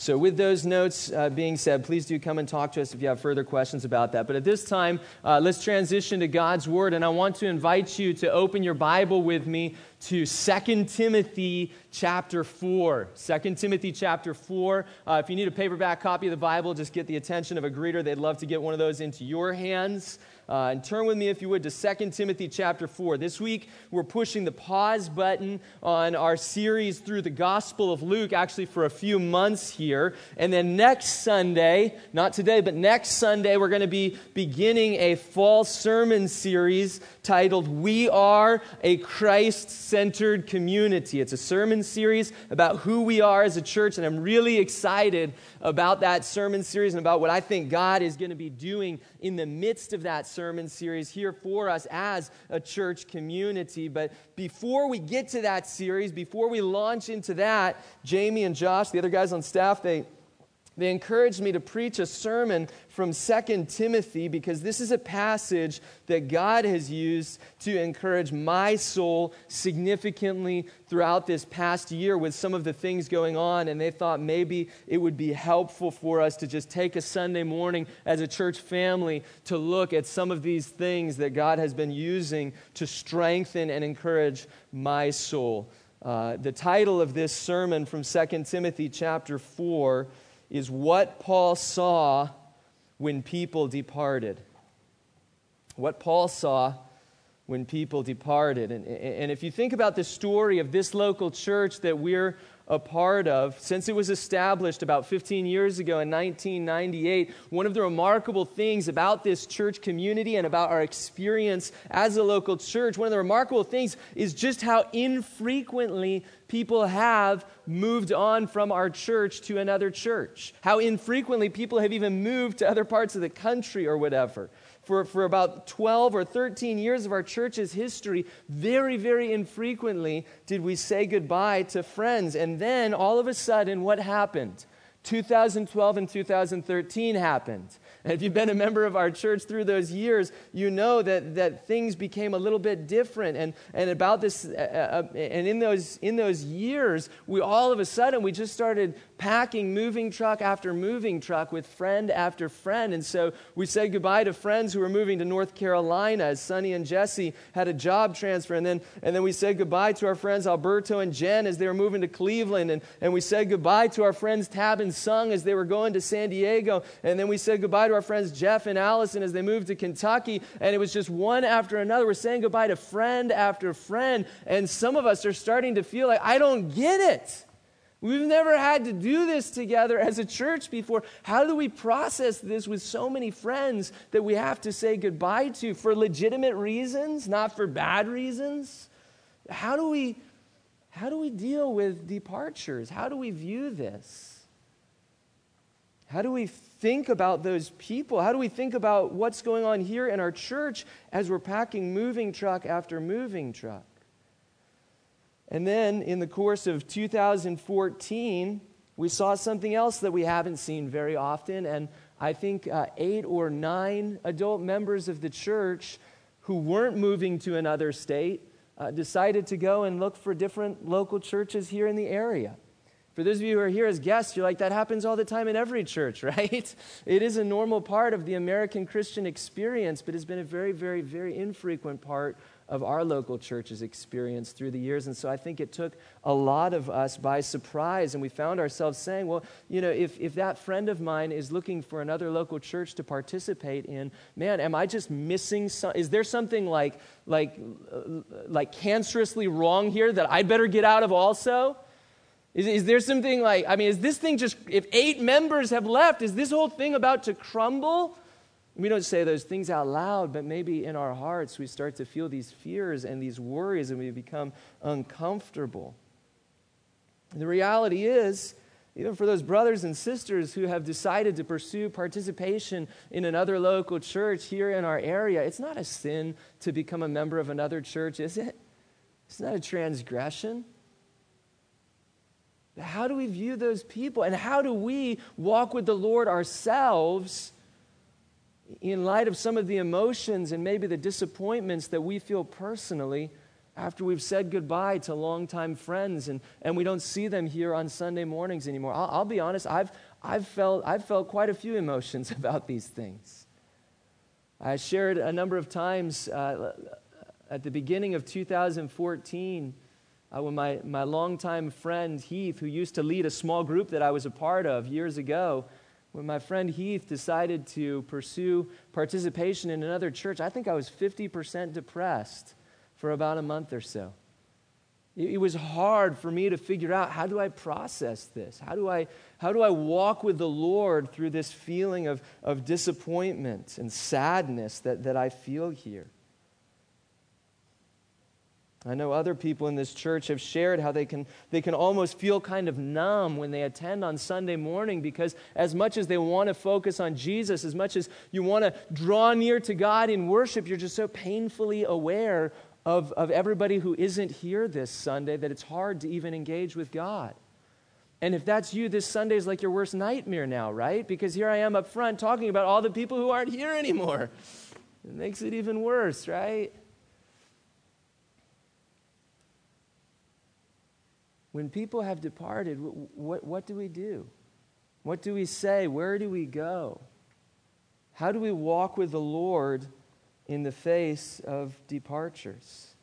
So with those notes being said, please do come and talk to us if you have further questions about that. But at this time, let's transition to God's Word, and I want to invite you to open your Bible with me to 2 Timothy chapter 4. 2 Timothy chapter 4. If you need a paperback copy of the Bible, just get the attention of a greeter. They'd love to get one of those into your hands. And turn with me, if you would, to 2 Timothy chapter 4. This week, we're pushing the pause button on our series through the Gospel of Luke, actually for a few months here. And then next Sunday, not today, but next Sunday, we're going to be beginning a fall sermon series titled, We Are a Christ-Centered Community. It's a sermon series about who we are as a church, and I'm really excited about that sermon series and about what I think God is going to be doing in the midst of that sermon series here for us as a church community. But before we get to that series, before we launch into that, Jamie and Josh, the other guys on staff, they encouraged me to preach a sermon from 2 Timothy because this is a passage that God has used to encourage my soul significantly throughout this past year with some of the things going on, and they thought maybe it would be helpful for us to just take a Sunday morning as a church family to look at some of these things that God has been using to strengthen and encourage my soul. The title of this sermon from 2 Timothy chapter 4 is What Paul Saw When People Departed. What Paul saw when people departed. And if you think about the story of this local church that we're a part of, since it was established about 15 years ago in 1998, one of the remarkable things about this church community and about our experience as a local church, one of the remarkable things is just how infrequently people have moved on from our church to another church. How infrequently people have even moved to other parts of the country or whatever. For about 12 or 13 years of our church's history, very, very infrequently did we say goodbye to friends. And then, all of a sudden, what happened? 2012 and 2013 happened. And if you've been a member of our church through those years, you know that things became a little bit different. And about this, and in those years, we all of a sudden we just started packing moving truck after moving truck with friend after friend. And so we said goodbye to friends who were moving to North Carolina as Sonny and Jesse had a job transfer. And then we said goodbye to our friends Alberto and Jen as they were moving to Cleveland. And we said goodbye to our friends Tab and Sung as they were going to San Diego. And then we said goodbye to our friends Jeff and Allison as they moved to Kentucky. And it was just one after another. We're saying goodbye to friend after friend. And some of us are starting to feel like, I don't get it. We've never had to do this together as a church before. How do we process this with so many friends that we have to say goodbye to for legitimate reasons, not for bad reasons? How do we deal with departures? How do we view this? How do we think about those people? How do we think about what's going on here in our church as we're packing moving truck after moving truck? And then in the course of 2014, we saw something else that we haven't seen very often. And I think 8 or 9 adult members of the church who weren't moving to another state decided to go and look for different local churches here in the area. For those of you who are here as guests, you're like, that happens all the time in every church, right? It is a normal part of the American Christian experience, but it's been a very, very, very infrequent part of our local church's experience through the years. And so I think it took a lot of us by surprise, and we found ourselves saying, well, if that friend of mine is looking for another local church to participate in, man, am I just missing some? Is there something like cancerously wrong here that I'd better get out of also? Is there something is this thing just, if 8 members have left, is this whole thing about to crumble? We don't say those things out loud, but maybe in our hearts we start to feel these fears and these worries, and we become uncomfortable. And the reality is, even for those brothers and sisters who have decided to pursue participation in another local church here in our area, it's not a sin to become a member of another church, is it? It's not a transgression. How do we view those people? And how do we walk with the Lord ourselves in light of some of the emotions and maybe the disappointments that we feel personally after we've said goodbye to longtime friends and we don't see them here on Sunday mornings anymore. I'll be honest, I've felt quite a few emotions about these things. I shared a number of times at the beginning of 2014 when my longtime friend Heath, who used to lead a small group that I was a part of years ago, when my friend Heath decided to pursue participation in another church, I think I was 50% depressed for about a month or so. It was hard for me to figure out, how do I process this? How do I walk with the Lord through this feeling of disappointment and sadness that I feel here? I know other people in this church have shared how they can almost feel kind of numb when they attend on Sunday morning, because as much as they want to focus on Jesus, as much as you want to draw near to God in worship, you're just so painfully aware of everybody who isn't here this Sunday that it's hard to even engage with God. And if that's you, this Sunday is like your worst nightmare now, right? Because here I am up front talking about all the people who aren't here anymore. It makes it even worse, right? When people have departed, what do we do? What do we say? Where do we go? How do we walk with the Lord in the face of departures?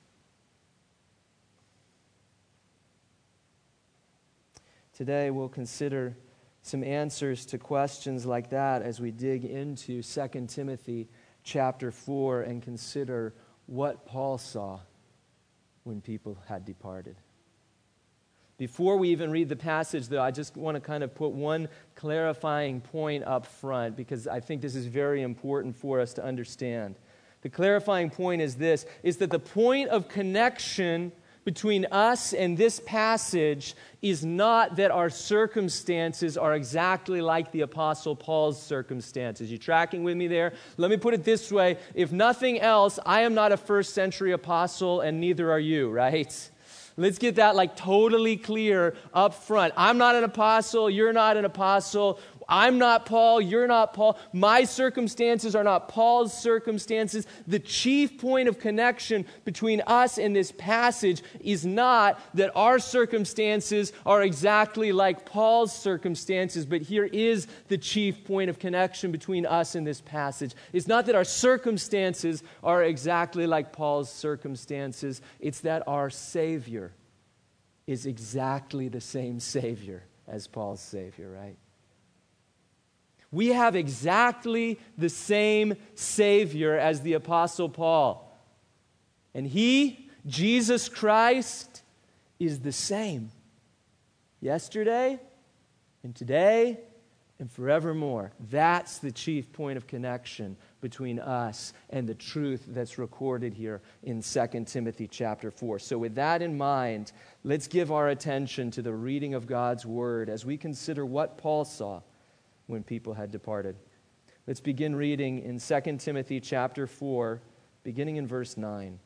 Today we'll consider some answers to questions like that as we dig into 2 Timothy chapter 4 and consider what Paul saw when people had departed. Before we even read the passage, though, I just want to kind of put one clarifying point up front, because I think this is very important for us to understand. The clarifying point is this, is that the point of connection between us and this passage is not that our circumstances are exactly like the Apostle Paul's circumstances. You tracking with me there? Let me put it this way. If nothing else, I am not a first century apostle, and neither are you, right? Let's get that totally clear up front. I'm not an apostle. You're not an apostle. I'm not Paul. You're not Paul. My circumstances are not Paul's circumstances. The chief point of connection between us and this passage is not that our circumstances are exactly like Paul's circumstances, but here is the chief point of connection between us and this passage. It's not that our circumstances are exactly like Paul's circumstances. It's that our Savior is exactly the same Savior as Paul's Savior, right? We have exactly the same Savior as the Apostle Paul. And He, Jesus Christ, is the same yesterday and today and forevermore. That's the chief point of connection between us and the truth that's recorded here in 2 Timothy chapter 4. So with that in mind, let's give our attention to the reading of God's Word as we consider what Paul saw when people had departed. Let's begin reading in 2 Timothy chapter 4, beginning in verse 9.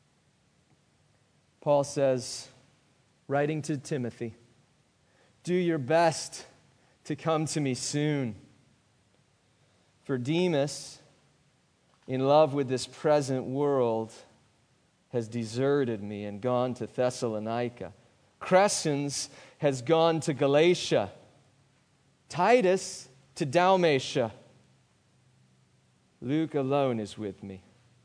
Paul says, writing to Timothy, "Do your best to come to me soon. For Demas, in love with this present world, has deserted me and gone to Thessalonica. Crescens has gone to Galatia. Titus to Dalmatia. Luke alone is with me.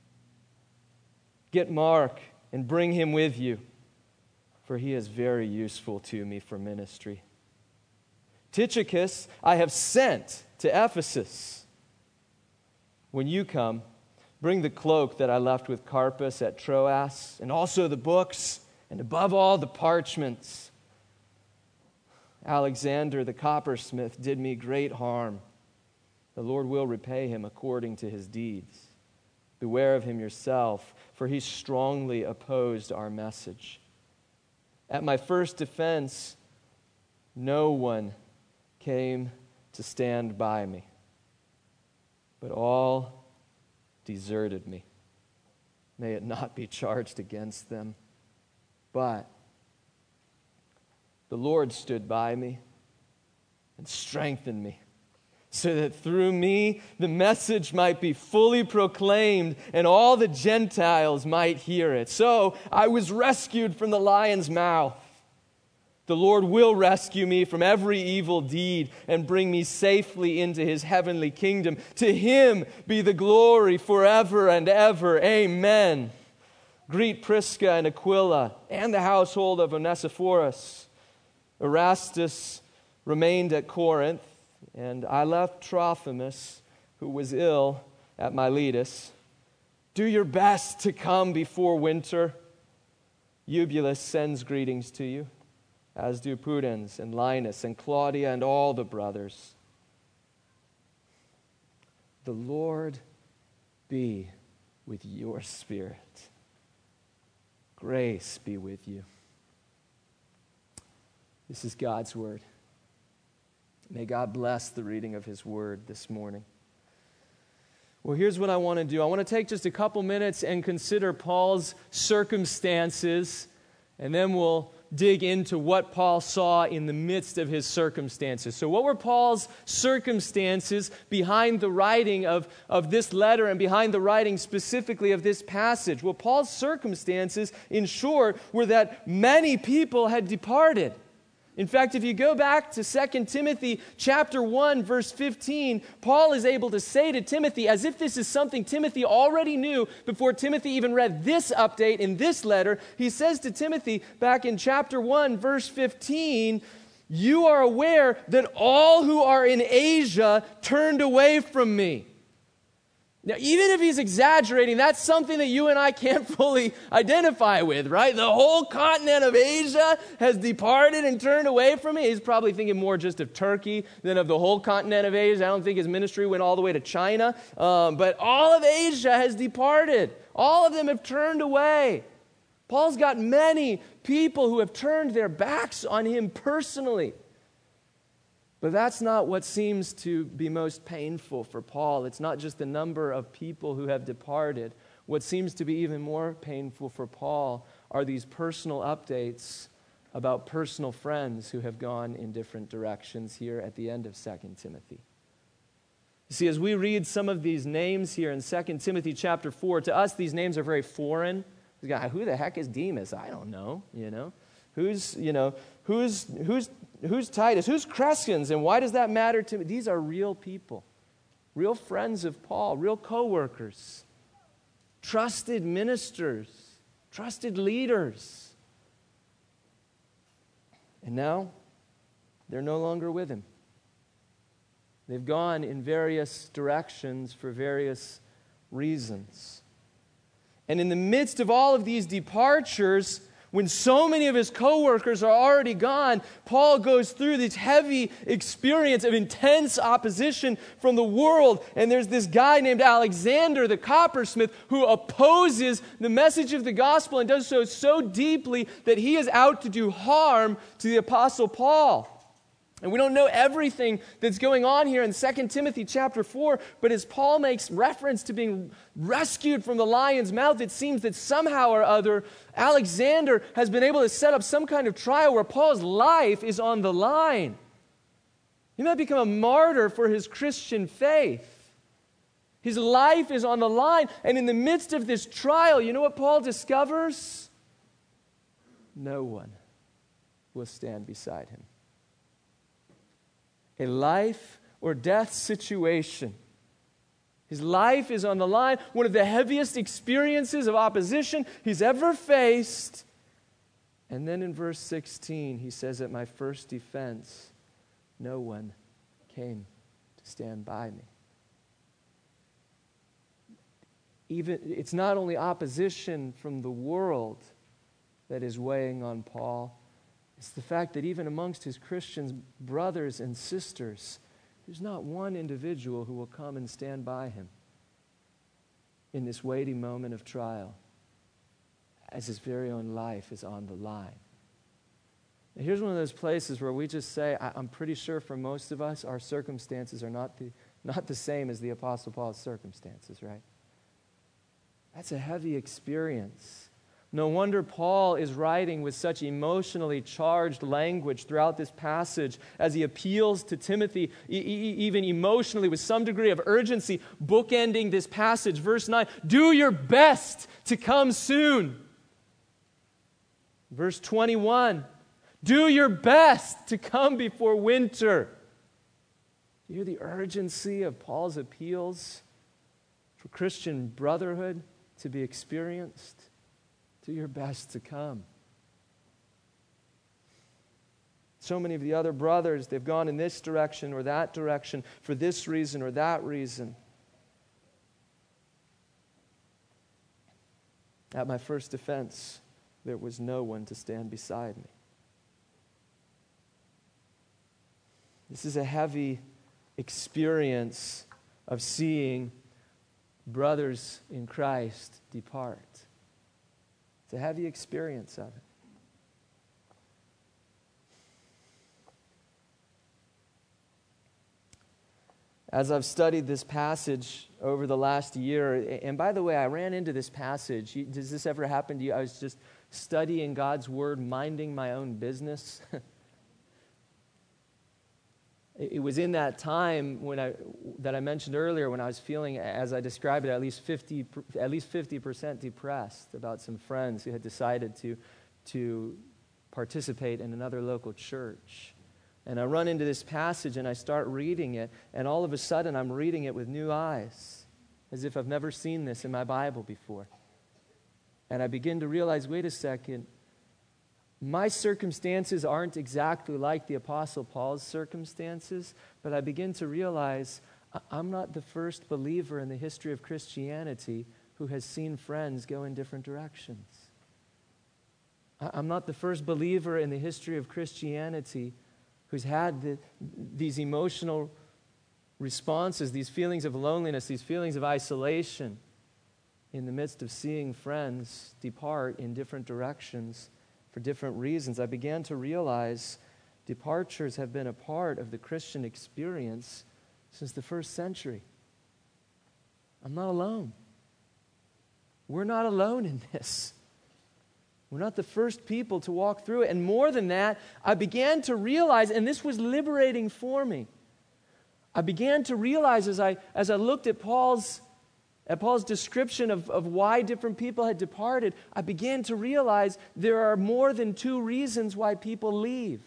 Get Mark and bring him with you, for he is very useful to me for ministry. Tychicus I have sent to Ephesus. When you come, bring the cloak that I left with Carpus at Troas, and also the books, and above all the parchments. Alexander the coppersmith did me great harm. The Lord will repay him according to his deeds. Beware of him yourself, for he strongly opposed our message. At my first defense, no one came to stand by me, but all deserted me. May it not be charged against them. But the Lord stood by me and strengthened me, so that through me the message might be fully proclaimed and all the Gentiles might hear it. So I was rescued from the lion's mouth. The Lord will rescue me from every evil deed and bring me safely into his heavenly kingdom. To him be the glory forever and ever. Amen. Greet Prisca and Aquila and the household of Onesiphorus. Erastus remained at Corinth, and I left Trophimus, who was ill, at Miletus. Do your best to come before winter. Eubulus sends greetings to you, as do Pudens and Linus and Claudia and all the brothers. The Lord be with your spirit. Grace be with you. This is God's word. May God bless the reading of his word this morning. Well, here's what I want to do. I want to take just a couple minutes and consider Paul's circumstances, and then we'll dig into what Paul saw in the midst of his circumstances. So what were Paul's circumstances behind the writing of this letter and behind the writing specifically of this passage? Well, Paul's circumstances, in short, were that many people had departed. In fact, if you go back to 2 Timothy chapter 1, verse 15, Paul is able to say to Timothy, as if this is something Timothy already knew before Timothy even read this update in this letter, he says to Timothy back in chapter 1, verse 15, you are aware that all who are in Asia turned away from me. Now, even if he's exaggerating, that's something that you and I can't fully identify with, right? The whole continent of Asia has departed and turned away from me. He's probably thinking more just of Turkey than of the whole continent of Asia. I don't think his ministry went all the way to China. But all of Asia has departed. All of them have turned away. Paul's got many people who have turned their backs on him personally. But that's not what seems to be most painful for Paul. It's not just the number of people who have departed. What seems to be even more painful for Paul are these personal updates about personal friends who have gone in different directions here at the end of 2 Timothy. You see, as we read some of these names here in 2 Timothy chapter 4, to us these names are very foreign. Who the heck is Demas? I don't know, Who's Titus? Who's Crescens? And why does that matter to me? These are real people, real friends of Paul, real co-workers, trusted ministers, trusted leaders. And now, they're no longer with him. They've gone in various directions for various reasons. And in the midst of all of these departures, when so many of his co-workers are already gone, Paul goes through this heavy experience of intense opposition from the world. And there's this guy named Alexander, the coppersmith, who opposes the message of the gospel and does so deeply that he is out to do harm to the Apostle Paul. And we don't know everything that's going on here in 2 Timothy chapter 4, but as Paul makes reference to being rescued from the lion's mouth, it seems that somehow or other, Alexander has been able to set up some kind of trial where Paul's life is on the line. He might become a martyr for his Christian faith. His life is on the line, and in the midst of this trial, you know what Paul discovers? No one will stand beside him. A life or death situation. His life is on the line, one of the heaviest experiences of opposition he's ever faced. And then in verse 16, he says, at my first defense, no one came to stand by me. It's not only opposition from the world that is weighing on Paul, it's the fact that even amongst his Christian brothers and sisters, there's not one individual who will come and stand by him in this weighty moment of trial as his very own life is on the line. Now, here's one of those places where we just say, I'm pretty sure for most of us, our circumstances are not the same as the Apostle Paul's circumstances, right? That's a heavy experience. No wonder Paul is writing with such emotionally charged language throughout this passage as he appeals to Timothy, even emotionally with some degree of urgency, bookending this passage. Verse 9, do your best to come soon. Verse 21, do your best to come before winter. Do you hear the urgency of Paul's appeals for Christian brotherhood to be experienced? Do your best to come. So many of the other brothers, they've gone in this direction or that direction for this reason or that reason. At my first defense, there was no one to stand beside me. This is a heavy experience of seeing brothers in Christ depart. It's a heavy experience of it. As I've studied this passage over the last year, and by the way, I ran into this passage. Does this ever happen to you? I was just studying God's Word, minding my own business. It was in that time that I mentioned earlier when I was feeling, as I described it, at least 50% depressed about some friends who had decided to participate in another local church. And I run into this passage and I start reading it, and all of a sudden I'm reading it with new eyes, as if I've never seen this in my Bible before. And I begin to realize, wait a second, my circumstances aren't exactly like the Apostle Paul's circumstances, but I begin to realize I'm not the first believer in the history of Christianity who has seen friends go in different directions. I'm not the first believer in the history of Christianity who's had these emotional responses, these feelings of loneliness, these feelings of isolation in the midst of seeing friends depart in different directions for different reasons. I began to realize departures have been a part of the Christian experience since the first century. I'm not alone. We're not alone in this. We're not the first people to walk through it. And more than that, I began to realize, and this was liberating for me, I began to realize as I looked at Paul's description of why different people had departed, I began to realize there are more than two reasons why people leave.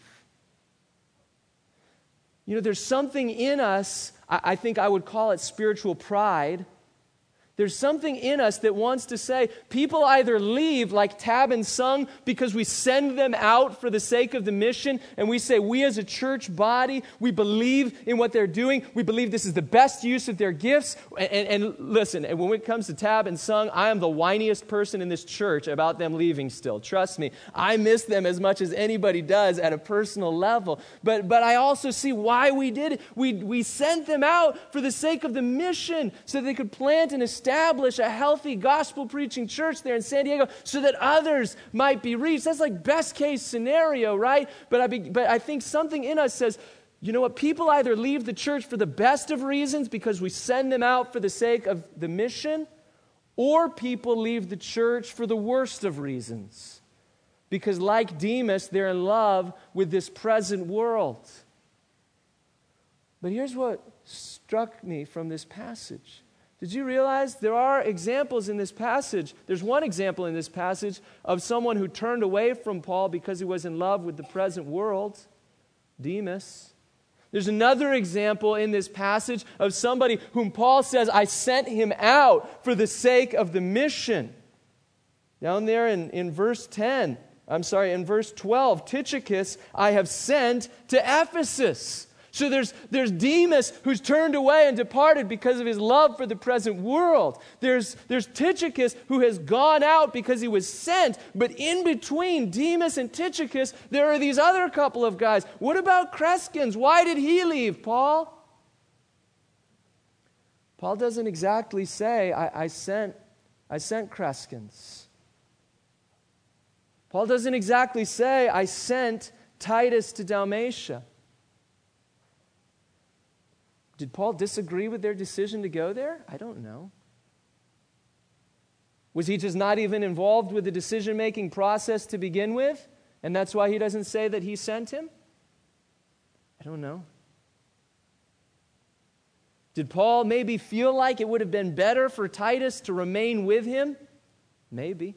You know, there's something in us, I think I would call it spiritual pride. There's something in us that wants to say, people either leave like Tab and Sung because we send them out for the sake of the mission, and we say, we as a church body, we believe in what they're doing. We believe this is the best use of their gifts. And listen, and when it comes to Tab and Sung, I am the whiniest person in this church about them leaving still. Trust me, I miss them as much as anybody does at a personal level. But I also see why we did it. We sent them out for the sake of the mission so they could plant and establish a healthy gospel-preaching church there in San Diego so that others might be reached. That's like best case scenario, right? But I think something in us says, you know what? People either leave the church for the best of reasons because we send them out for the sake of the mission, or people leave the church for the worst of reasons because, like Demas, they're in love with this present world. But here's what struck me from this passage. Did you realize there are examples in this passage? There's one example in this passage of someone who turned away from Paul because he was in love with the present world, Demas. There's another example in this passage of somebody whom Paul says, I sent him out for the sake of the mission. Down there in verse 12, Tychicus I have sent to Ephesus. So there's Demas who's turned away and departed because of his love for the present world. There's Tychicus who has gone out because he was sent. But in between Demas and Tychicus, there are these other couple of guys. What about Crescens? Why did he leave, Paul? Paul doesn't exactly say, I sent Crescens. Paul doesn't exactly say, I sent Titus to Dalmatia. Did Paul disagree with their decision to go there? I don't know. Was he just not even involved with the decision-making process to begin with? And that's why he doesn't say that he sent him? I don't know. Did Paul maybe feel like it would have been better for Titus to remain with him? Maybe.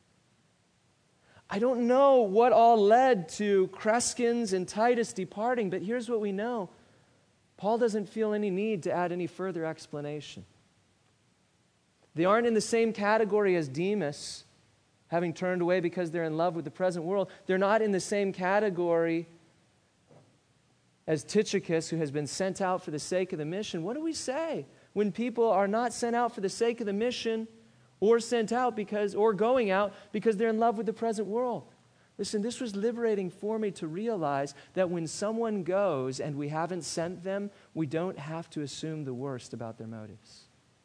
I don't know what all led to Crescens and Titus departing, but here's what we know. Paul doesn't feel any need to add any further explanation. They aren't in the same category as Demas, having turned away because they're in love with the present world. They're not in the same category as Tychicus, who has been sent out for the sake of the mission. What do we say when people are not sent out for the sake of the mission, or sent out or going out because they're in love with the present world? Listen, this was liberating for me to realize that when someone goes and we haven't sent them, we don't have to assume the worst about their motives.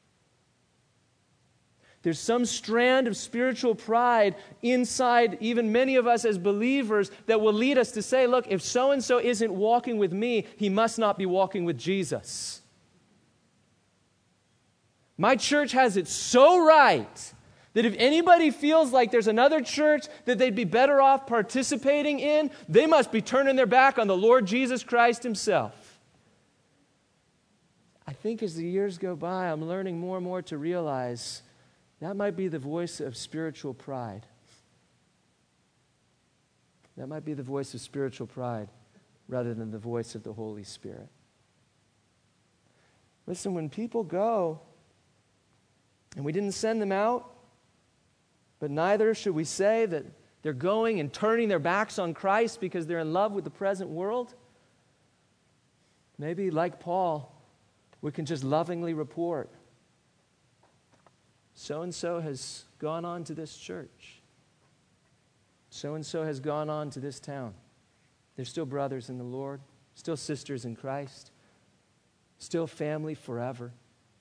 There's some strand of spiritual pride inside even many of us as believers that will lead us to say, look, if so-and-so isn't walking with me, he must not be walking with Jesus. My church has it so right that if anybody feels like there's another church that they'd be better off participating in, they must be turning their back on the Lord Jesus Christ himself. I think as the years go by, I'm learning more and more to realize that might be the voice of spiritual pride. That might be the voice of spiritual pride rather than the voice of the Holy Spirit. Listen, when people go, and we didn't send them out, but neither should we say that they're going and turning their backs on Christ because they're in love with the present world. Maybe, like Paul, we can just lovingly report, so-and-so has gone on to this church. So-and-so has gone on to this town. They're still brothers in the Lord, still sisters in Christ, still family forever.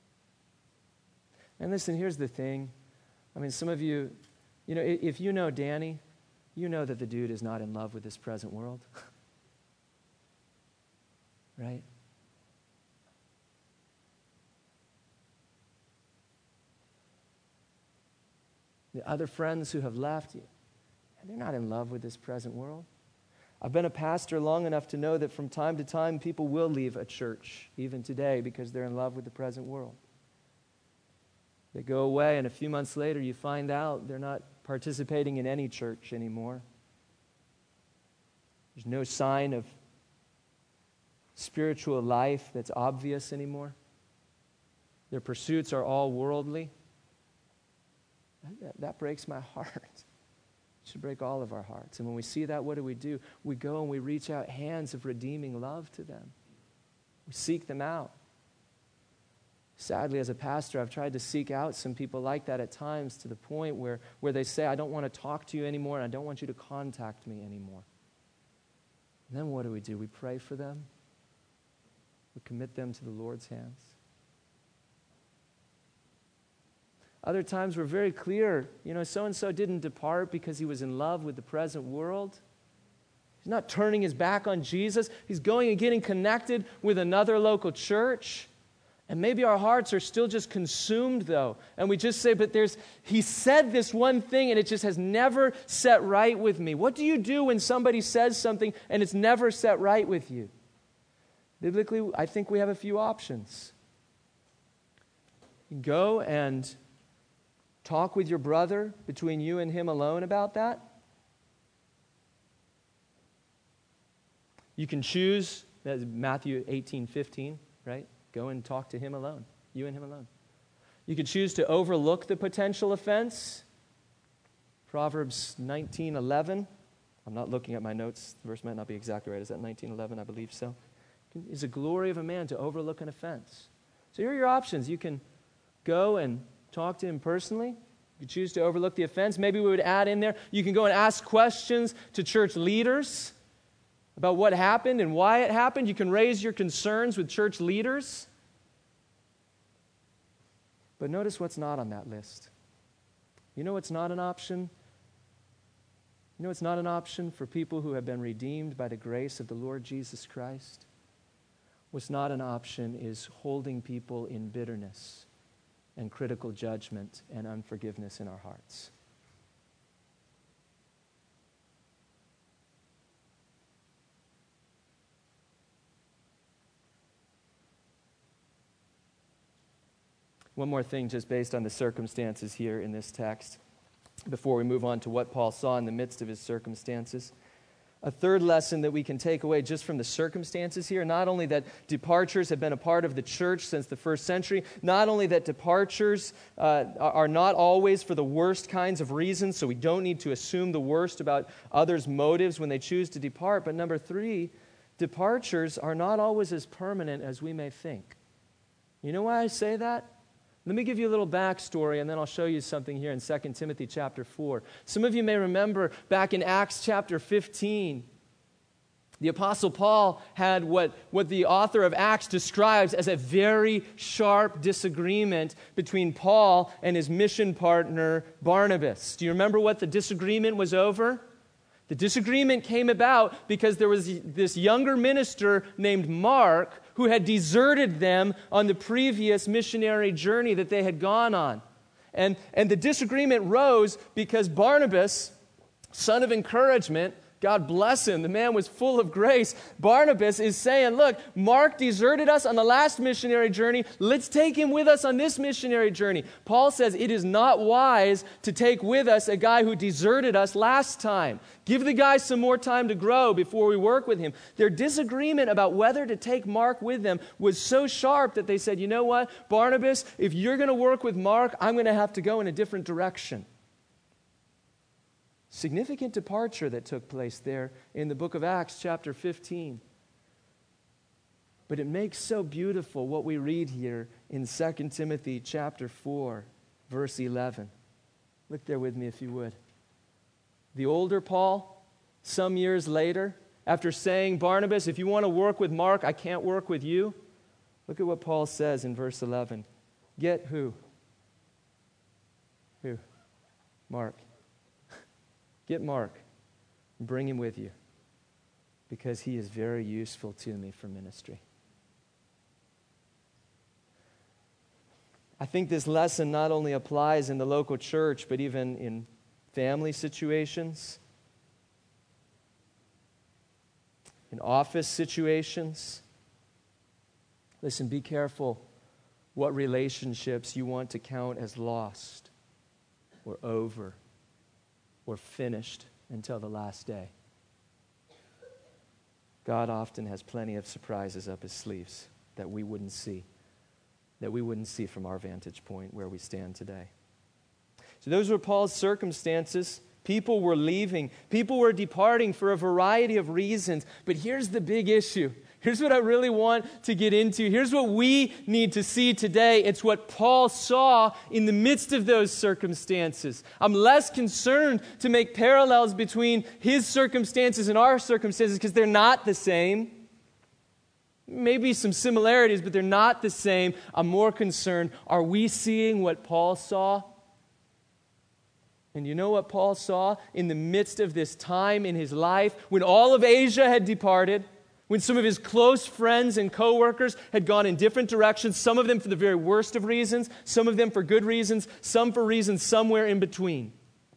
And listen, here's the thing. I mean, some of you, if you know Danny, you know that the dude is not in love with this present world. Right? The other friends who have left, they're not in love with this present world. I've been a pastor long enough to know that from time to time people will leave a church, even today, because they're in love with the present world. They go away, and a few months later, you find out they're not participating in any church anymore. There's no sign of spiritual life that's obvious anymore. Their pursuits are all worldly. That breaks my heart. It should break all of our hearts. And when we see that, what do? We go and we reach out hands of redeeming love to them. We seek them out. Sadly, as a pastor, I've tried to seek out some people like that at times to the point where they say, I don't want to talk to you anymore, and I don't want you to contact me anymore. And then what do? We pray for them. We commit them to the Lord's hands. Other times we're very clear, so-and-so didn't depart because he was in love with the present world. He's not turning his back on Jesus. He's going and getting connected with another local church. And maybe our hearts are still just consumed, though. And we just say, but he said this one thing and it just has never set right with me. What do you do when somebody says something and it's never set right with you? Biblically, I think we have a few options. You can go and talk with your brother between you and him alone about that. You can choose, that's Matthew 18:15, right? Go and talk to him alone, you and him alone. You could choose to overlook the potential offense. Proverbs 19:11. I'm not looking at my notes. The verse might not be exactly right. Is that 19:11? I believe so. It's a glory of a man to overlook an offense. So here are your options. You can go and talk to him personally. You can choose to overlook the offense. Maybe we would add in there, you can go and ask questions to church leaders about what happened and why it happened. You can raise your concerns with church leaders. But notice what's not on that list. You know what's not an option? You know it's not an option for people who have been redeemed by the grace of the Lord Jesus Christ? What's not an option is holding people in bitterness and critical judgment and unforgiveness in our hearts. One more thing, just based on the circumstances here in this text, before we move on to what Paul saw in the midst of his circumstances. A third lesson that we can take away just from the circumstances here, not only that departures have been a part of the church since the first century, not only that departures are not always for the worst kinds of reasons, so we don't need to assume the worst about others' motives when they choose to depart, but number three, departures are not always as permanent as we may think. You know why I say that? Let me give you a little backstory, and then I'll show you something here in 2 Timothy chapter 4. Some of you may remember back in Acts chapter 15, the Apostle Paul had what the author of Acts describes as a very sharp disagreement between Paul and his mission partner, Barnabas. Do you remember what the disagreement was over? The disagreement came about because there was this younger minister named Mark who had deserted them on the previous missionary journey that they had gone on. And the disagreement rose because Barnabas, son of encouragement, God bless him, the man was full of grace. Barnabas is saying, look, Mark deserted us on the last missionary journey. Let's take him with us on this missionary journey. Paul says it is not wise to take with us a guy who deserted us last time. Give the guy some more time to grow before we work with him. Their disagreement about whether to take Mark with them was so sharp that they said, you know what, Barnabas, if you're going to work with Mark, I'm going to have to go in a different direction. Significant departure that took place there in the book of Acts chapter 15. But it makes so beautiful what we read here in 2 Timothy chapter 4, verse 11. Look there with me if you would. The older Paul, some years later, after saying, Barnabas, if you want to work with Mark, I can't work with you. Look at what Paul says in verse 11. Get who? Who? Mark. Get Mark and bring him with you because he is very useful to me for ministry. I think this lesson not only applies in the local church, but even in family situations, in office situations. Listen, be careful what relationships you want to count as lost or over or finished until the last day. God often has plenty of surprises up his sleeves that we wouldn't see from our vantage point where we stand today. So those were Paul's circumstances. People were leaving. People were departing for a variety of reasons. But here's the big issue. Here's what I really want to get into. Here's what we need to see today. It's what Paul saw in the midst of those circumstances. I'm less concerned to make parallels between his circumstances and our circumstances because they're not the same. Maybe some similarities, but they're not the same. I'm more concerned, are we seeing what Paul saw? And you know what Paul saw in the midst of this time in his life when all of Asia had departed? When some of his close friends and co-workers had gone in different directions, some of them for the very worst of reasons, some of them for good reasons, some for reasons somewhere in between.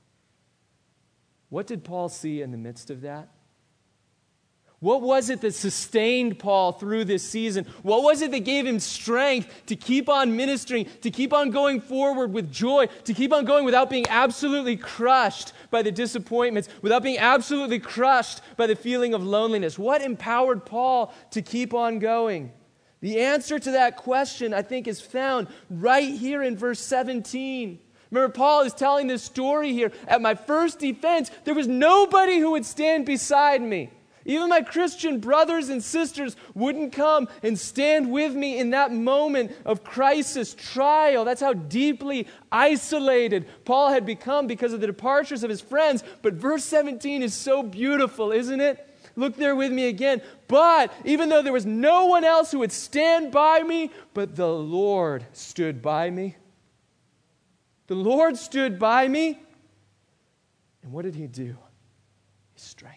What did Paul see in the midst of that? What was it that sustained Paul through this season? What was it that gave him strength to keep on ministering, to keep on going forward with joy, to keep on going without being absolutely crushed by the disappointments, without being absolutely crushed by the feeling of loneliness? What empowered Paul to keep on going? The answer to that question, I think, is found right here in verse 17. Remember, Paul is telling this story here. At my first defense, there was nobody who would stand beside me. Even my Christian brothers and sisters wouldn't come and stand with me in that moment of crisis, trial. That's how deeply isolated Paul had become because of the departures of his friends. But verse 17 is so beautiful, isn't it? Look there with me again. But even though there was no one else who would stand by me, but the Lord stood by me. The Lord stood by me. And what did he do? He strengthened.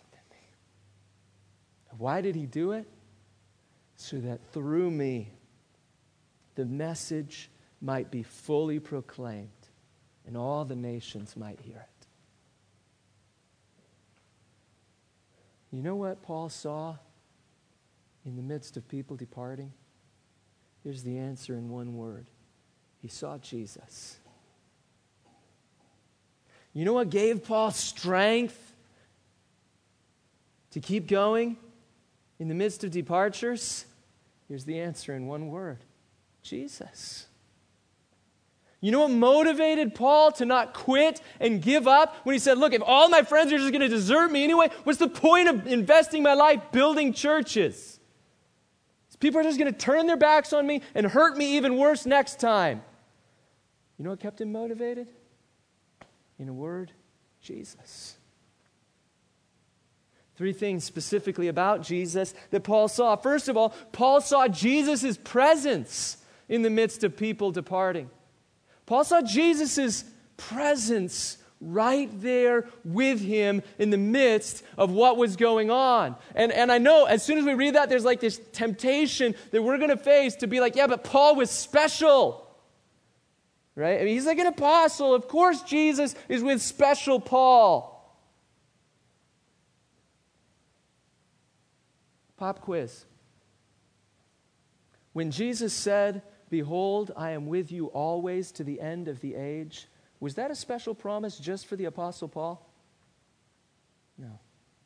Why did he do it? So that through me, the message might be fully proclaimed, and all the nations might hear it. You know what Paul saw in the midst of people departing? Here's the answer in one word. He saw Jesus. You know what gave Paul strength to keep going in the midst of departures? Here's the answer in one word. Jesus. You know what motivated Paul to not quit and give up when he said, look, if all my friends are just going to desert me anyway, what's the point of investing my life building churches? People are just going to turn their backs on me and hurt me even worse next time. You know what kept him motivated? In a word, Jesus. 3 things specifically about Jesus that Paul saw. First of all, Paul saw Jesus' presence in the midst of people departing. Paul saw Jesus' presence right there with him in the midst of what was going on. And I know as soon as we read that, there's like this temptation that we're going to face to be like, yeah, but Paul was special. Right? I mean, he's like an apostle. Of course Jesus is with special Paul. Pop quiz. When Jesus said, behold, I am with you always to the end of the age, was that a special promise just for the Apostle Paul? No.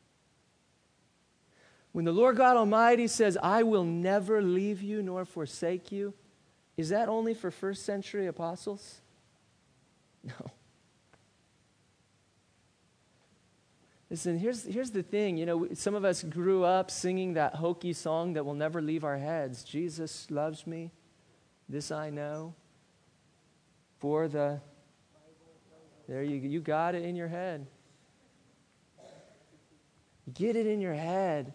When the Lord God Almighty says, I will never leave you nor forsake you, is that only for first century apostles? No. Listen, here's the thing. You know, some of us grew up singing that hokey song that will never leave our heads. Jesus loves me, this I know. There you got it in your head. Get it in your head.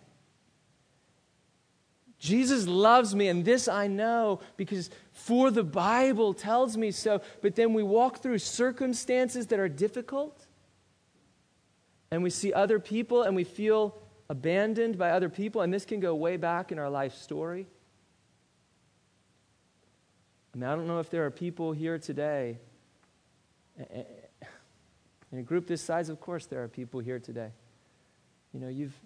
Jesus loves me, and this I know because for the Bible tells me so. But then we walk through circumstances that are difficult, and we see other people, and we feel abandoned by other people, and this can go way back in our life story. I mean, I don't know if there are people here today. In a group this size, of course, there are people here today. You know, you've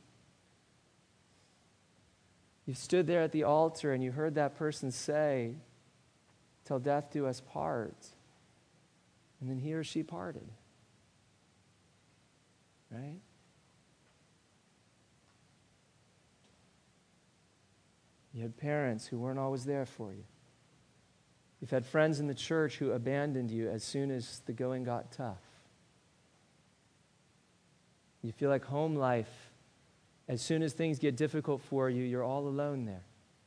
stood there at the altar and you heard that person say, till death do us part. And then he or she parted. Right? You had parents who weren't always there for you. You've had friends in the church who abandoned you as soon as the going got tough. You feel like home life, as soon as things get difficult for you, you're all alone there.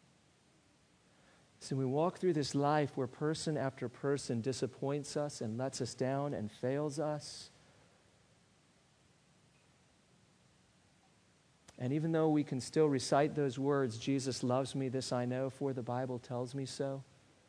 So we walk through this life where person after person disappoints us and lets us down and fails us. And even though we can still recite those words, Jesus loves me, this I know, for the Bible tells me so,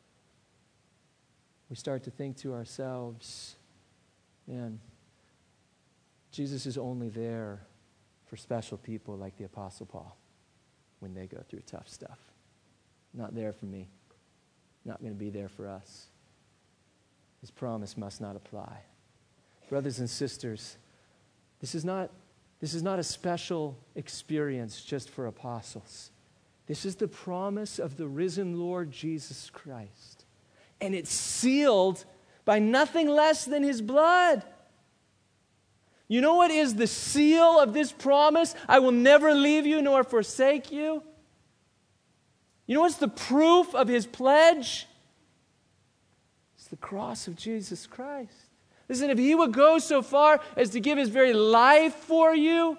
we start to think to ourselves, man, Jesus is only there for special people like the Apostle Paul when they go through tough stuff. Not there for me. Not going to be there for us. His promise must not apply. Brothers and sisters, this is not a special experience just for apostles. This is the promise of the risen Lord Jesus Christ. And it's sealed by nothing less than his blood. You know what is the seal of this promise? I will never leave you nor forsake you. You know what's the proof of his pledge? It's the cross of Jesus Christ. Listen, if he would go so far as to give his very life for you,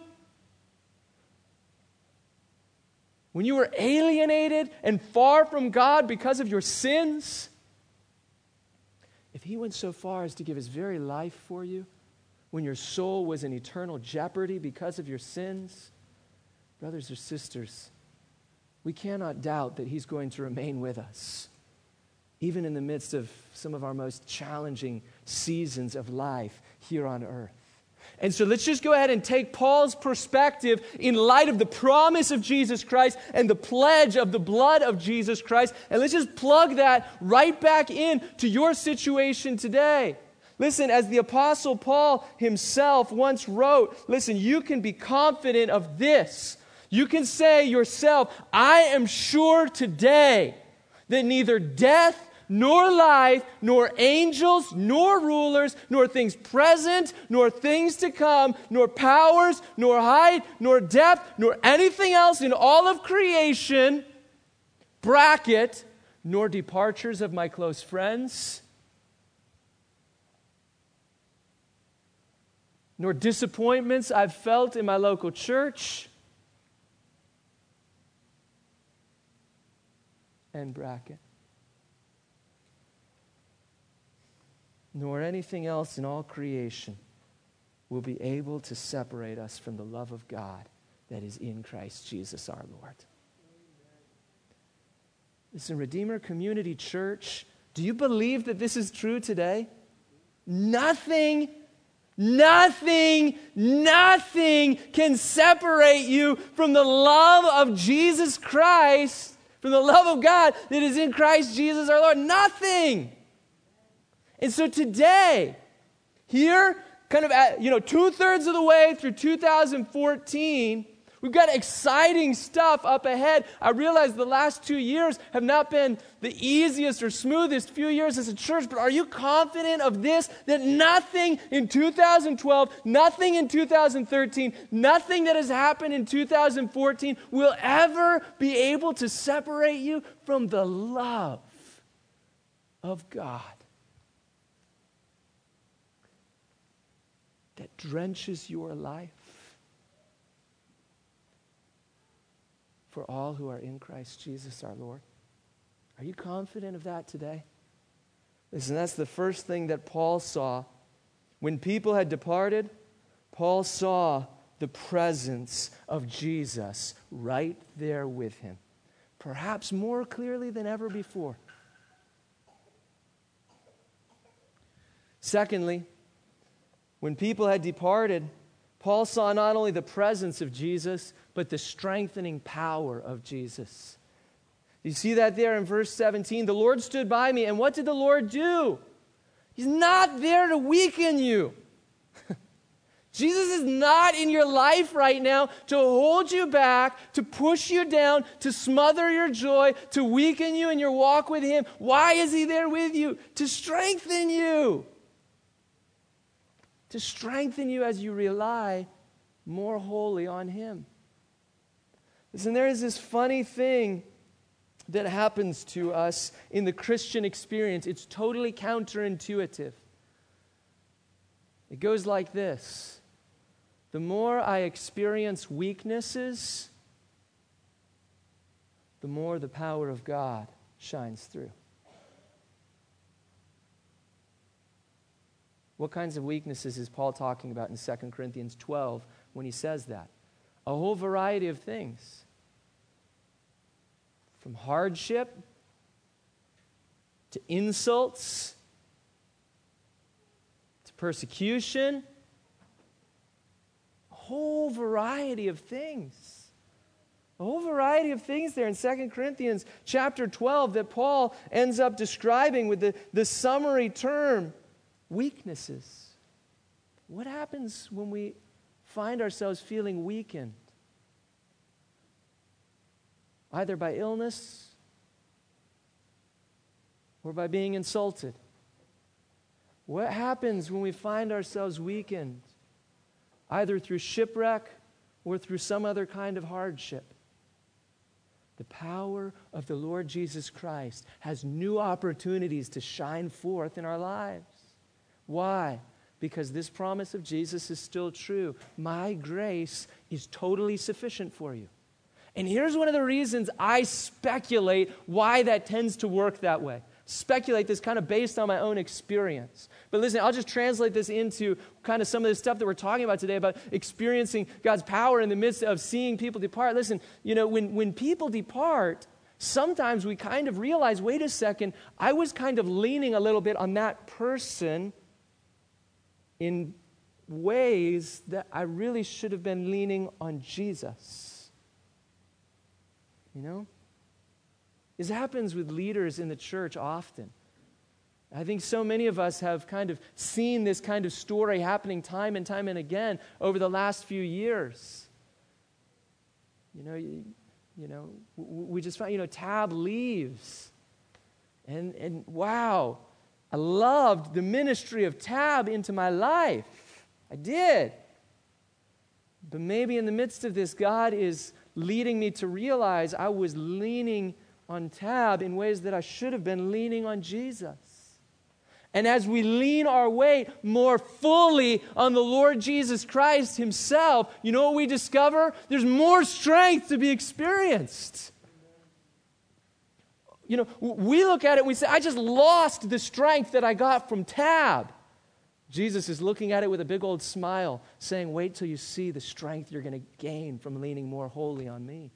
when you were alienated and far from God because of your sins, if he went so far as to give his very life for you, when your soul was in eternal jeopardy because of your sins, brothers or sisters, we cannot doubt that he's going to remain with us, even in the midst of some of our most challenging seasons of life here on earth. And so let's just go ahead and take Paul's perspective in light of the promise of Jesus Christ and the pledge of the blood of Jesus Christ, and let's just plug that right back in to your situation today. Listen, as the Apostle Paul himself once wrote, listen, you can be confident of this. You can say yourself, I am sure today that neither death nor life, nor angels, nor rulers, nor things present, nor things to come, nor powers, nor height, nor depth, nor anything else in all of creation, bracket, nor departures of my close friends, nor disappointments I've felt in my local church, and bracket, nor anything else in all creation will be able to separate us from the love of God that is in Christ Jesus our Lord. Listen, Redeemer Community Church, do you believe that this is true today? Nothing can separate you from the love of Jesus Christ, from the love of God that is in Christ Jesus our Lord. Nothing. And so today, here, kind of at, 2/3 of the way through 2014, we've got exciting stuff up ahead. I realize the last 2 years have not been the easiest or smoothest few years as a church, but are you confident of this, that nothing in 2012, nothing in 2013, nothing that has happened in 2014 will ever be able to separate you from the love of God that drenches your life for all who are in Christ Jesus our Lord? Are you confident of that today? Listen, that's the first thing that Paul saw. When people had departed, Paul saw the presence of Jesus right there with him, perhaps more clearly than ever before. Secondly, when people had departed, Paul saw not only the presence of Jesus, but the strengthening power of Jesus. You see that there in verse 17. The Lord stood by me, and what did the Lord do? He's not there to weaken you. Jesus is not in your life right now to hold you back, to push you down, to smother your joy, to weaken you in your walk with Him. Why is He there with you? To strengthen you. To strengthen you as you rely more wholly on Him. Listen, there is this funny thing that happens to us in the Christian experience. It's totally counterintuitive. It goes like this. The more I experience weaknesses, the more the power of God shines through. What kinds of weaknesses is Paul talking about in 2 Corinthians 12 when he says that? A whole variety of things. From hardship to insults to persecution. A whole variety of things. A whole variety of things there in 2 Corinthians chapter 12 that Paul ends up describing with the summary term, weaknesses. What happens when we find ourselves feeling weakened? Either by illness or by being insulted. What happens when we find ourselves weakened? Either through shipwreck or through some other kind of hardship. The power of the Lord Jesus Christ has new opportunities to shine forth in our lives. Why? Because this promise of Jesus is still true. My grace is totally sufficient for you. And here's one of the reasons I speculate why that tends to work that way. Speculate this kind of based on my own experience. But listen, I'll just translate this into kind of some of the stuff that we're talking about today about experiencing God's power in the midst of seeing people depart. Listen, when people depart, sometimes we kind of realize, wait a second, I was kind of leaning a little bit on that person in ways that I really should have been leaning on Jesus. You know? This happens with leaders in the church often. I think so many of us have kind of seen this kind of story happening time and time and again over the last few years. We just found, Tab leaves. And wow, I loved the ministry of Tab into my life. I did. But maybe in the midst of this, God is leading me to realize I was leaning on Tab in ways that I should have been leaning on Jesus. And as we lean our weight more fully on the Lord Jesus Christ himself, you know what we discover? There's more strength to be experienced. We look at it and we say, I just lost the strength that I got from Tab. Jesus is looking at it with a big old smile, saying, wait till you see the strength you're going to gain from leaning more wholly on me.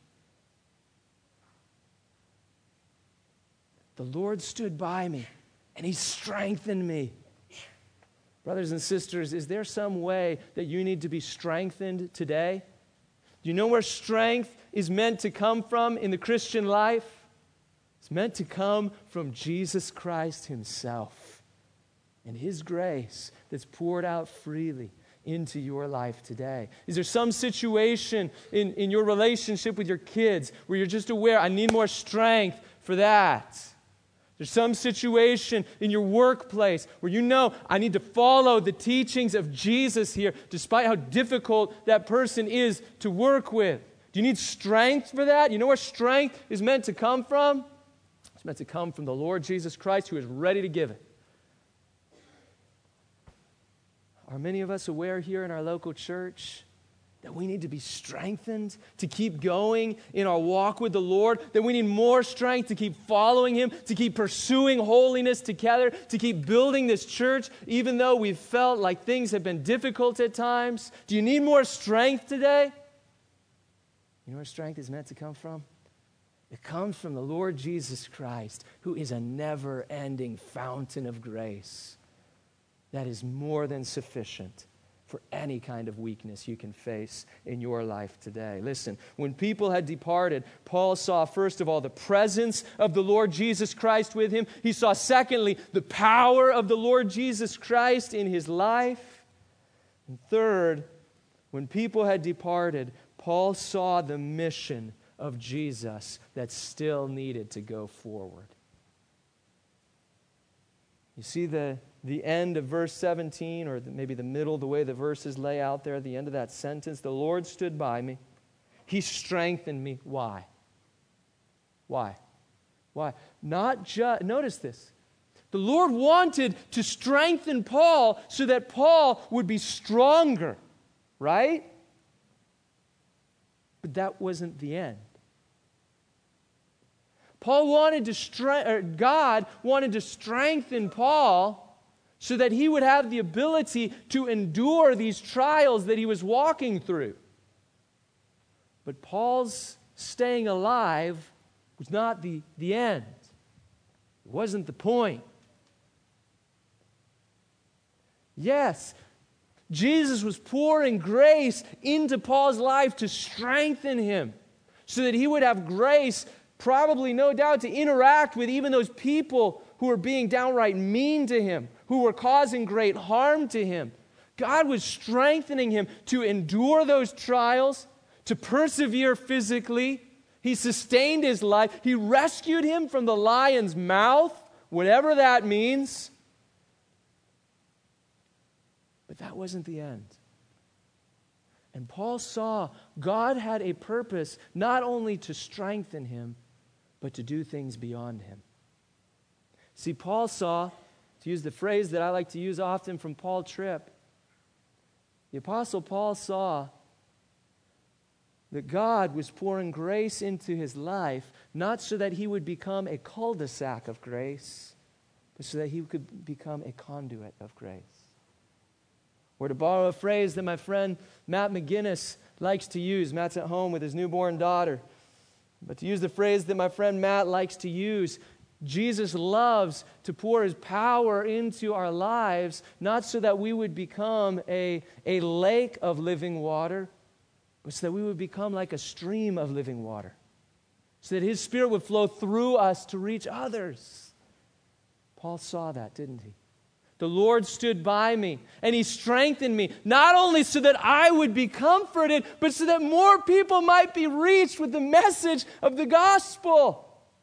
The Lord stood by me, and he strengthened me. Brothers and sisters, is there some way that you need to be strengthened today? Do you know where strength is meant to come from in the Christian life? It's meant to come from Jesus Christ himself and his grace that's poured out freely into your life today. Is there some situation in your relationship with your kids where you're just aware, I need more strength for that? There's some situation in your workplace where you know, I need to follow the teachings of Jesus here, despite how difficult that person is to work with. Do you need strength for that? You know where strength is meant to come from? It's meant to come from the Lord Jesus Christ, who is ready to give it. Are many of us aware here in our local church that we need to be strengthened to keep going in our walk with the Lord, that we need more strength to keep following him, to keep pursuing holiness together, to keep building this church, even though we've felt like things have been difficult at times? Do you need more strength today? You know where strength is meant to come from? It comes from the Lord Jesus Christ, who is a never-ending fountain of grace that is more than sufficient for any kind of weakness you can face in your life today. Listen, when people had departed, Paul saw, first of all, the presence of the Lord Jesus Christ with him. He saw, secondly, the power of the Lord Jesus Christ in his life. And third, when people had departed, Paul saw the mission of Jesus that still needed to go forward. You see the end of verse 17, or maybe the middle, the way the verses lay out there, the end of that sentence. The Lord stood by me. He strengthened me. Why? Why? Not just, notice this. The Lord wanted to strengthen Paul so that Paul would be stronger, right? But that wasn't the end. God wanted to strengthen Paul so that he would have the ability to endure these trials that he was walking through. But Paul's staying alive was not the end. It wasn't the point. Yes, Jesus was pouring grace into Paul's life to strengthen him so that he would have grace, probably no doubt, to interact with even those people who were being downright mean to him, who were causing great harm to him. God was strengthening him to endure those trials, to persevere physically. He sustained his life. He rescued him from the lion's mouth, whatever that means. But that wasn't the end. And Paul saw God had a purpose not only to strengthen him, but to do things beyond him. See, Paul saw, to use the phrase that I like to use often from Paul Tripp, the Apostle Paul saw that God was pouring grace into his life, not so that he would become a cul-de-sac of grace, but so that he could become a conduit of grace. Or to borrow a phrase that my friend Matt McGinnis likes to use. Matt's at home with his newborn daughter. But to use the phrase that my friend Matt likes to use, Jesus loves to pour his power into our lives, not so that we would become a lake of living water, but so that we would become like a stream of living water, so that his Spirit would flow through us to reach others. Paul saw that, didn't he? The Lord stood by me, and he strengthened me, not only so that I would be comforted, but so that more people might be reached with the message of the gospel.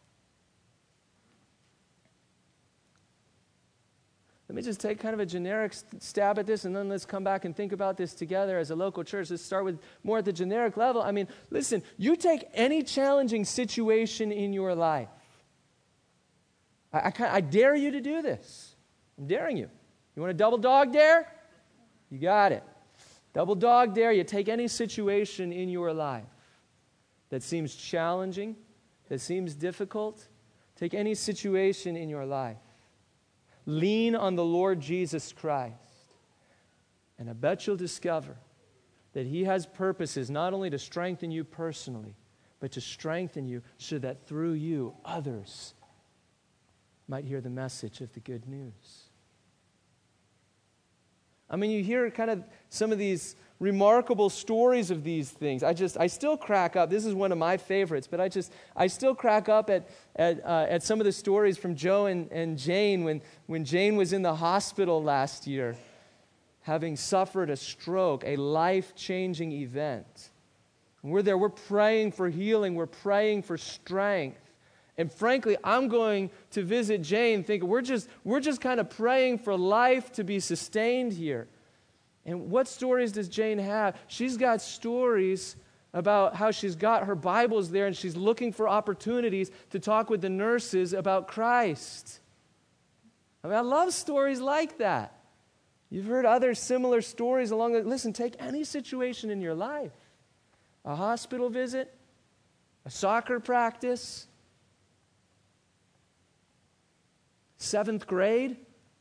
Let me just take kind of a generic stab at this, and then let's come back and think about this together as a local church. Let's start with more at the generic level. I mean, listen, you take any challenging situation in your life. I dare you to do this. I'm daring you. You want a double dog dare? You got it. Double dog dare. You take any situation in your life that seems challenging, that seems difficult. Take any situation in your life. Lean on the Lord Jesus Christ. And I bet you'll discover that he has purposes not only to strengthen you personally, but to strengthen you so that through you, others might hear the message of the good news. I mean, you hear kind of some of these remarkable stories of these things. I still crack up. This is one of my favorites, but I still crack up at some of the stories from Joe and Jane when Jane was in the hospital last year, having suffered a stroke, a life-changing event. And we're there, we're praying for healing, we're praying for strength. And frankly, I'm going to visit Jane thinking we're just kind of praying for life to be sustained here. And what stories does Jane have? She's got stories about how she's got her Bibles there and she's looking for opportunities to talk with the nurses about Christ. I mean, I love stories like that. You've heard other similar stories along the... Listen, take any situation in your life. A hospital visit, a soccer practice, 7th grade,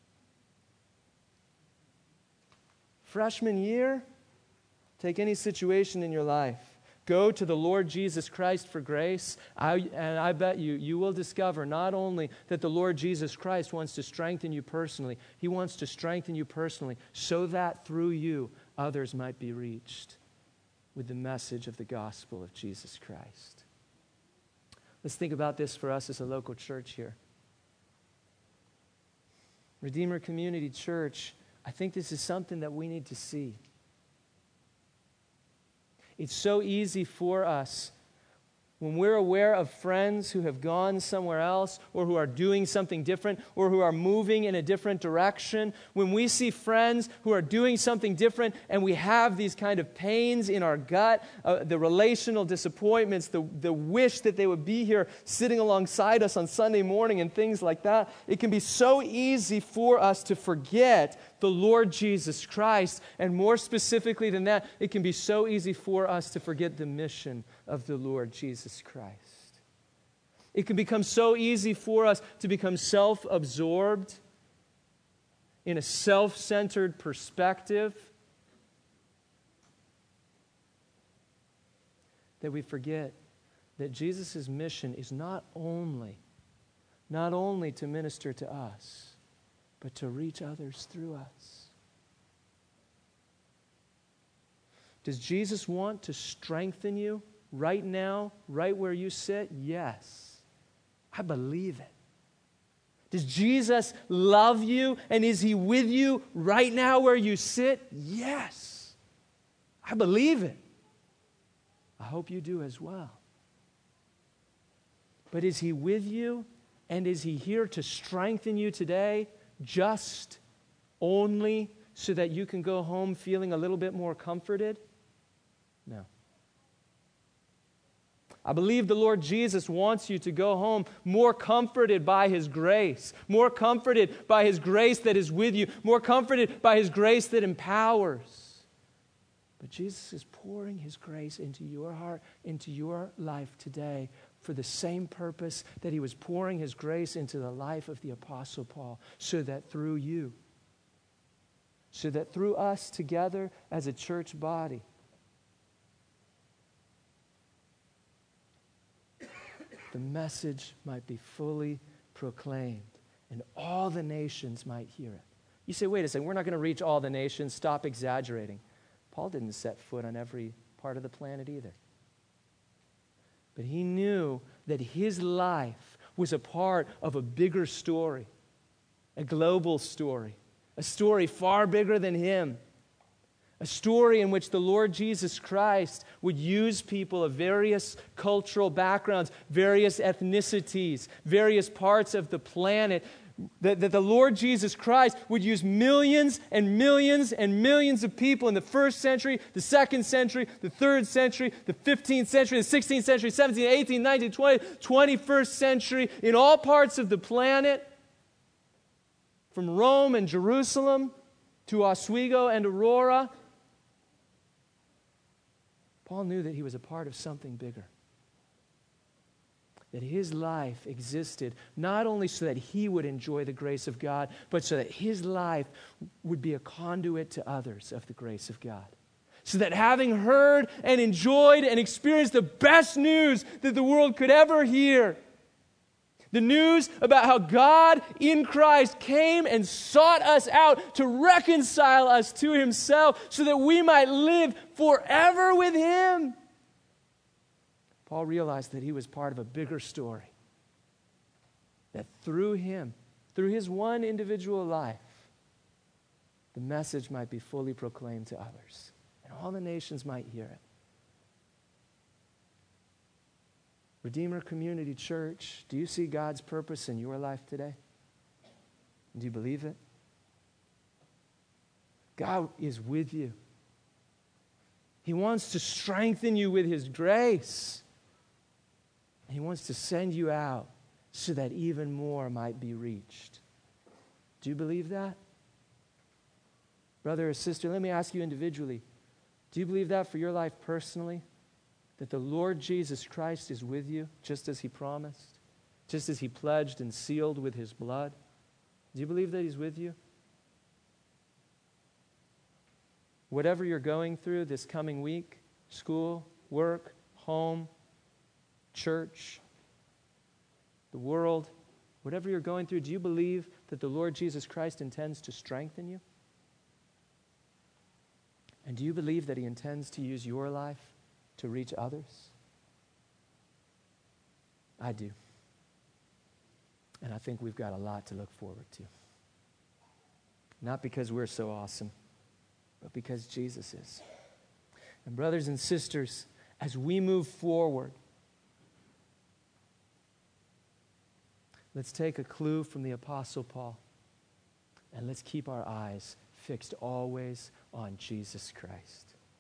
freshman year. Take any situation in your life. Go to the Lord Jesus Christ for grace. And I bet you will discover not only that the Lord Jesus Christ wants to strengthen you personally, he wants to strengthen you personally so that through you others might be reached with the message of the gospel of Jesus Christ. Let's think about this for us as a local church here. Redeemer Community Church, I think this is something that we need to see. It's so easy for us when we're aware of friends who have gone somewhere else or who are doing something different or who are moving in a different direction. When we see friends who are doing something different and we have these kind of pains in our gut, the relational disappointments, the wish that they would be here sitting alongside us on Sunday morning and things like that, it can be so easy for us to forget the Lord Jesus Christ. And more specifically than that, it can be so easy for us to forget the mission of the Lord Jesus Christ. It can become so easy for us to become self-absorbed in a self-centered perspective that we forget that Jesus' mission is not only to minister to us, but to reach others through us. Does Jesus want to strengthen you right now, right where you sit? Yes. I believe it. Does Jesus love you and is he with you right now where you sit? Yes. I believe it. I hope you do as well. But is he with you and is he here to strengthen you today just only so that you can go home feeling a little bit more comforted? No. I believe the Lord Jesus wants you to go home more comforted by his grace, more comforted by his grace that is with you, more comforted by his grace that empowers. But Jesus is pouring his grace into your heart, into your life today for the same purpose that he was pouring his grace into the life of the Apostle Paul, so that through you, so that through us together as a church body, the message might be fully proclaimed, and all the nations might hear it. You say, wait a second, we're not going to reach all the nations. Stop exaggerating. Paul didn't set foot on every part of the planet either. But he knew that his life was a part of a bigger story, a global story, a story far bigger than him, a story in which the Lord Jesus Christ would use people of various cultural backgrounds, various ethnicities, various parts of the planet, that the Lord Jesus Christ would use millions and millions and millions of people in the first century, the second century, the third century, the 15th century, the 16th century, 17th, 18th, 19th, 20th, 21st century, in all parts of the planet, from Rome and Jerusalem to Oswego and Aurora. Paul knew that he was a part of something bigger. That his life existed not only so that he would enjoy the grace of God, but so that his life would be a conduit to others of the grace of God. So that having heard and enjoyed and experienced the best news that the world could ever hear, the news about how God in Christ came and sought us out to reconcile us to himself so that we might live forever with him. Paul realized that he was part of a bigger story. That through him, through his one individual life, the message might be fully proclaimed to others, and all the nations might hear it. Redeemer Community Church, do you see God's purpose in your life today? Do you believe it? God is with you. He wants to strengthen you with his grace. He wants to send you out so that even more might be reached. Do you believe that? Brother or sister, let me ask you individually. Do you believe that for your life personally? That the Lord Jesus Christ is with you just as he promised? Just as he pledged and sealed with his blood? Do you believe that he's with you? Whatever you're going through this coming week, school, work, home, church, the world, whatever you're going through, do you believe that the Lord Jesus Christ intends to strengthen you? And do you believe that he intends to use your life to reach others? I do. And I think we've got a lot to look forward to. Not because we're so awesome, but because Jesus is. And brothers and sisters, as we move forward, let's take a clue from the Apostle Paul, and let's keep our eyes fixed always on Jesus Christ.